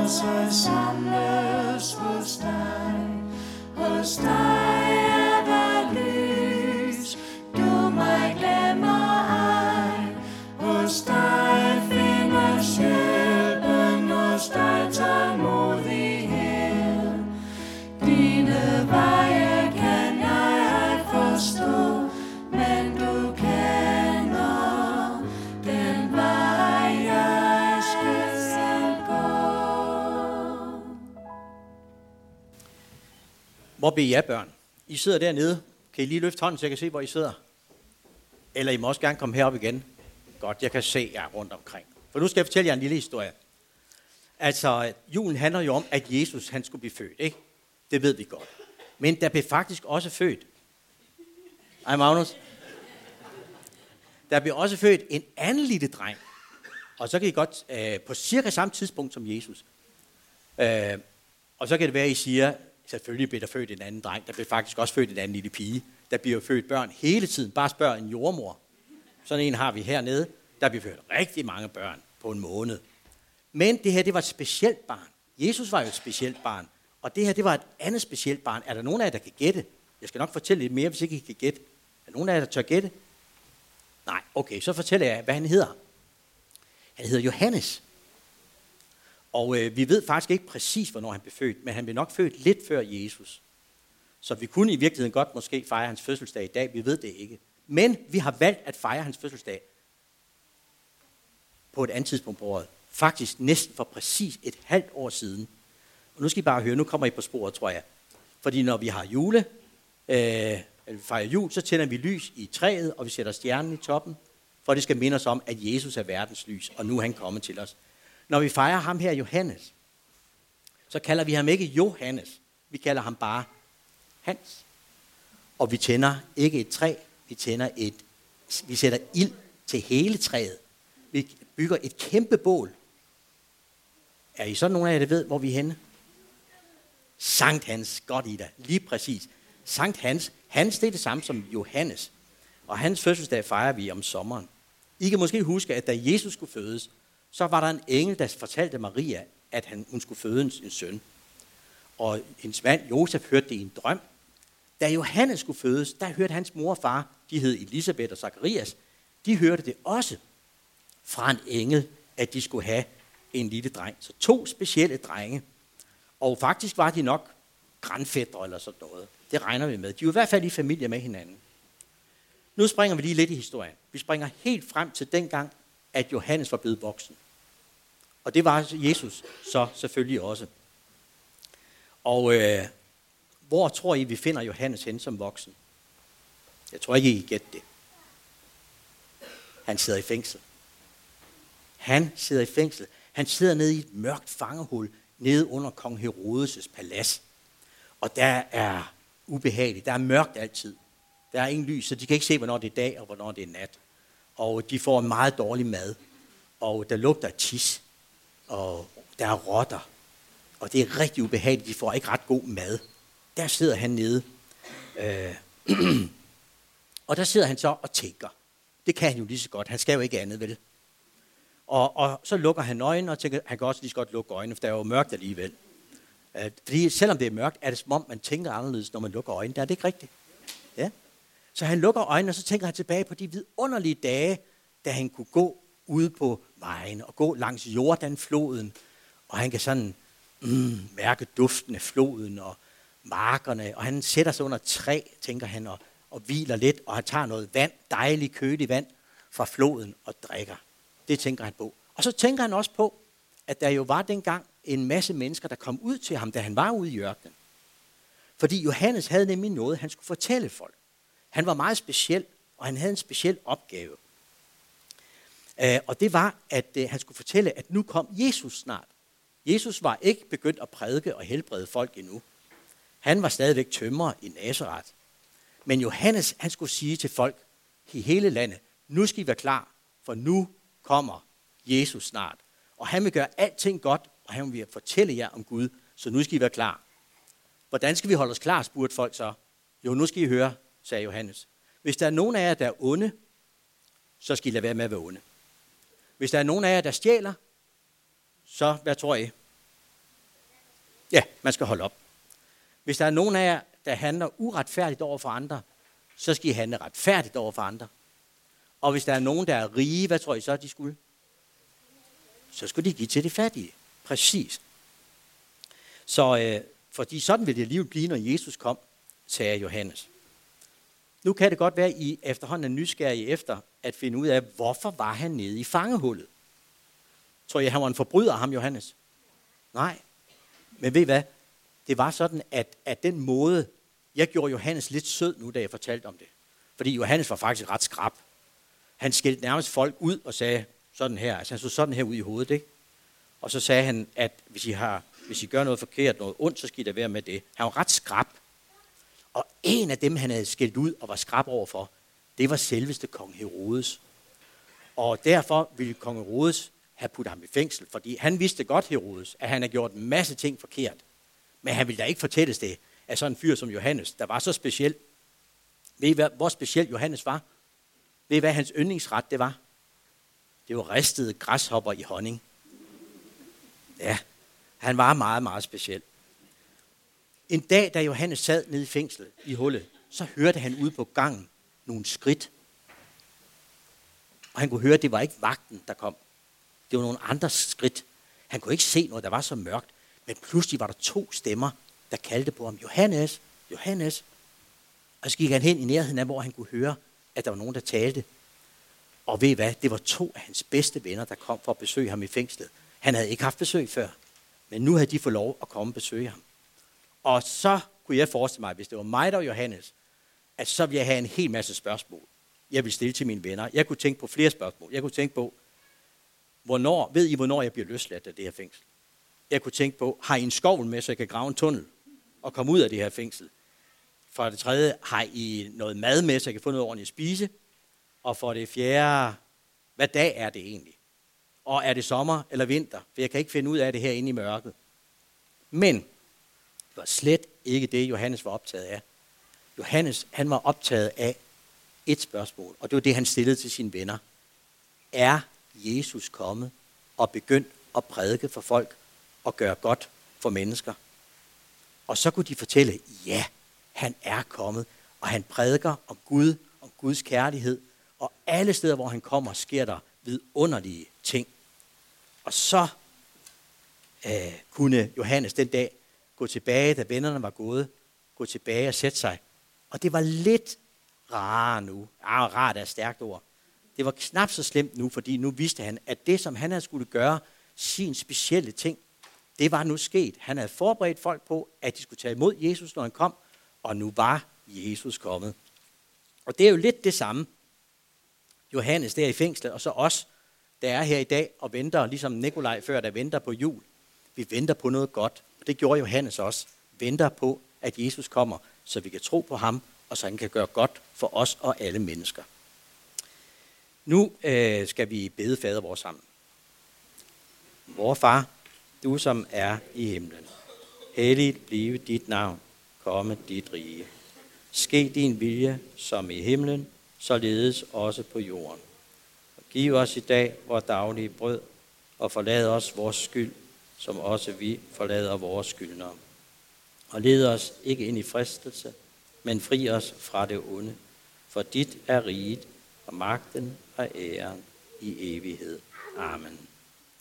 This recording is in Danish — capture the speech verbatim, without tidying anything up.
så samles hos dig. Hos dig er der lys, du mig glemmer ej. Hos dig findes hjælpen, hos dig tålmodighed. Dine veje kan jeg ej forstå, men du kender den vej, jeg skal gå. Hvor bliver I af, børn? I sidder dernede. Kan I lige løfte hånden, så jeg kan se, hvor I sidder? Eller I må også gerne komme herop igen. Godt, jeg kan se jer rundt omkring. For nu skal jeg fortælle jer en lille historie. Altså, julen handler jo om, at Jesus han skulle blive født, ikke? Det ved vi godt. Men der blev faktisk også født. Ej, Magnus. Der blev også født en anden lille dreng. Og så kan I godt, øh, på cirka samme tidspunkt som Jesus. Øh, og så kan det være, at I siger, selvfølgelig blev der født en anden dreng. Der blev faktisk også født en anden lille pige. Der bliver født børn hele tiden. Bare spørg en jordmor. Sådan en har vi hernede. Der bliver født rigtig mange børn på en måned. Men det her, det var et specielt barn. Jesus var jo et specielt barn. Og det her, det var et andet specielt barn. Er der nogen af jer, der kan gætte? Jeg skal nok fortælle lidt mere, hvis ikke I kan gætte. Er der nogen af jer, der tør gætte? Nej, okay, så fortæller jeg, hvad han hedder. Han hedder Johannes. Og øh, vi ved faktisk ikke præcis, hvornår han blev født, men han blev nok født lidt før Jesus. Så vi kunne i virkeligheden godt måske fejre hans fødselsdag i dag, vi ved det ikke. Men vi har valgt at fejre hans fødselsdag på et andet tidspunkt på året. Faktisk næsten for præcis et halvt år siden. Og nu skal I bare høre, nu kommer I på sporet, tror jeg. Fordi når vi har jule, øh, eller vi fejrer jul, så tænder vi lys i træet, og vi sætter stjernen i toppen, for det skal minde os om, at Jesus er verdens lys, og nu er han kommet til os. Når vi fejrer ham her, Johannes, så kalder vi ham ikke Johannes. Vi kalder ham bare Hans. Og vi tænder ikke et træ, vi tænder et, vi sætter ild til hele træet. Vi bygger et kæmpe bål. Er I sådan nogle af jer, der ved, hvor vi er henne? Sankt Hans, godt Ida, lige præcis. Sankt Hans, Hans det er det samme som Johannes. Og hans fødselsdag fejrer vi om sommeren. I kan måske huske, at da Jesus skulle fødes, så var der en engel, der fortalte Maria, at han, hun skulle føde en, en søn. Og hendes mand Josef hørte det i en drøm. Da Johannes skulle fødes, der hørte hans mor og far, de hed Elisabeth og Zacharias, de hørte det også fra en engel, at de skulle have en lille dreng. Så to specielle drenge. Og faktisk var de nok grandfædre eller sådan noget. Det regner vi med. De var i hvert fald i familie med hinanden. Nu springer vi lige lidt i historien. Vi springer helt frem til dengang, at Johannes var blevet voksen. Og det var Jesus så selvfølgelig også. Og øh, hvor tror I, vi finder Johannes hen som voksen? Jeg tror ikke, I kan gætte det. Han sidder i fængsel. Han sidder i fængsel. Han sidder nede i et mørkt fangehul, nede under kong Herodes' palads. Og der er ubehageligt. Der er mørkt altid. Der er ingen lys, så de kan ikke se, hvornår det er dag og hvornår det er nat. Og de får en meget dårlig mad. Og der lugter tis. Og der er rotter. Og det er rigtig ubehageligt. De får ikke ret god mad. Der sidder han nede. Øh. og der sidder han så og tænker. Det kan han jo lige så godt. Han skal jo ikke andet, vel? Og, og så lukker han øjnene og tænker, han kan også lige så godt lukke øjnene, for der er jo mørkt alligevel. Øh, fordi selvom det er mørkt, er det som om, man tænker anderledes, når man lukker øjnene. Der er det ikke rigtigt. Ja? Så han lukker øjnene, og så tænker han tilbage på de vidunderlige dage, da han kunne gå ude på vejen og gå langs Jordanfloden. Og han kan sådan mm, mærke duften af floden og markerne. Og han sætter sig under et træ, tænker han, og, og hviler lidt. Og han tager noget vand, dejligt køligt vand fra floden og drikker. Det tænker han på. Og så tænker han også på, at der jo var dengang en masse mennesker, der kom ud til ham, da han var ude i ørkenen. Fordi Johannes havde nemlig noget, han skulle fortælle folk. Han var meget speciel, og han havde en speciel opgave. Uh, og det var, at uh, han skulle fortælle, at nu kom Jesus snart. Jesus var ikke begyndt at prædike og helbrede folk endnu. Han var stadigvæk tømrer i Nazareth. Men Johannes, han skulle sige til folk i hele landet, nu skal I være klar, for nu kommer Jesus snart. Og han vil gøre alting godt, og han vil fortælle jer om Gud, så nu skal I være klar. Hvordan skal vi holde os klar, spurgte folk så. Jo, nu skal I høre, sagde Johannes. Hvis der er nogen af jer, der er onde, så skal I lade være med at være onde. Hvis der er nogen af jer, der stjæler, så hvad tror I? Ja, man skal holde op. Hvis der er nogen af jer, der handler uretfærdigt over for andre, så skal I handle retfærdigt over for andre. Og hvis der er nogen, der er rige, hvad tror I så, de skulle? Så skulle de give til de fattige. Præcis. Så øh, fordi sådan vil det liv blive, når Jesus kom, sagde Johannes. Nu kan det godt være, at I efterhånden er nysgerrige efter at finde ud af, hvorfor var han nede i fangehullet. Tror I, han var en forbryder, ham Johannes? Nej. Men ved I hvad? Det var sådan, at, at den måde, jeg gjorde Johannes lidt sød nu, da jeg fortalte om det. Fordi Johannes var faktisk ret skrap. Han skældte nærmest folk ud og sagde sådan her. Altså han så sådan her ud i hovedet, ikke? Og så sagde han, at hvis I, har, hvis I gør noget forkert, noget ondt, så skal I da være med det. Han var ret skrap. Og en af dem, han havde skældt ud og var skrap overfor, det var selveste kong Herodes. Og derfor ville kong Herodes have puttet ham i fængsel, fordi han vidste godt, Herodes, at han havde gjort en masse ting forkert. Men han ville da ikke fortælles det af sådan en fyr som Johannes, der var så speciel. Ved I, hvor speciel Johannes var? Ved I, hvad hans yndlingsret det var? Det var ristede græshopper i honning. Ja, han var meget, meget speciel. En dag, da Johannes sad nede i fængslet i hullet, så hørte han ude på gangen nogle skridt. Og han kunne høre, at det var ikke vagten, der kom. Det var nogle andre skridt. Han kunne ikke se noget, der var så mørkt. Men pludselig var der to stemmer, der kaldte på ham. Johannes, Johannes. Og så gik han hen i nærheden af, hvor han kunne høre, at der var nogen, der talte. Og ved I hvad? Det var to af hans bedste venner, der kom for at besøge ham i fængslet. Han havde ikke haft besøg før. Men nu havde de fået lov at komme og besøge ham. Og så kunne jeg forestille mig, hvis det var mig, der var Johannes, at så ville jeg have en hel masse spørgsmål. Jeg ville stille til mine venner. Jeg kunne tænke på flere spørgsmål. Jeg kunne tænke på, hvornår, ved I, hvornår jeg bliver løsladt af det her fængsel? Jeg kunne tænke på, har I en skovl med, så jeg kan grave en tunnel og komme ud af det her fængsel? For det tredje, har I noget mad med, så jeg kan få noget ordentligt at spise? Og for det fjerde, hvad dag er det egentlig? Og er det sommer eller vinter? For jeg kan ikke finde ud af det her inde i mørket. Men det var slet ikke det, Johannes var optaget af. Johannes, han var optaget af et spørgsmål, og det var det, han stillede til sine venner. Er Jesus kommet og begyndt at prædike for folk og gøre godt for mennesker? Og så kunne de fortælle, ja, han er kommet, og han prædiker om Gud, om Guds kærlighed, og alle steder, hvor han kommer, sker der vidunderlige ting. Og så øh, kunne Johannes den dag gå tilbage, da vennerne var gået, gå tilbage og sætte sig. Og det var lidt rart nu. Ah, rart er et stærkt ord. Det var knap så slemt nu, fordi nu vidste han, at det, som han havde skulle gøre, sin specielle ting, det var nu sket. Han havde forberedt folk på, at de skulle tage imod Jesus, når han kom, og nu var Jesus kommet. Og det er jo lidt det samme. Johannes der i fængslet, og så os, der er her i dag og venter, ligesom Nikolaj før, der venter på jul. Vi venter på noget godt, og det gjorde Johannes også. Venter på, at Jesus kommer, så vi kan tro på ham, og så han kan gøre godt for os og alle mennesker. Nu øh, skal vi bede fader vor sammen. Vor far, du som er i himlen. Helligt blive dit navn. Komme dit rige. Ske din vilje, som i himlen, således også på jorden. Og giv os i dag vores daglige brød, og forlad os vores skyld, som også vi forlader vores skyldnere. Og led os ikke ind i fristelse, men fri os fra det onde. For dit er riget, og magten og æren i evighed. Amen.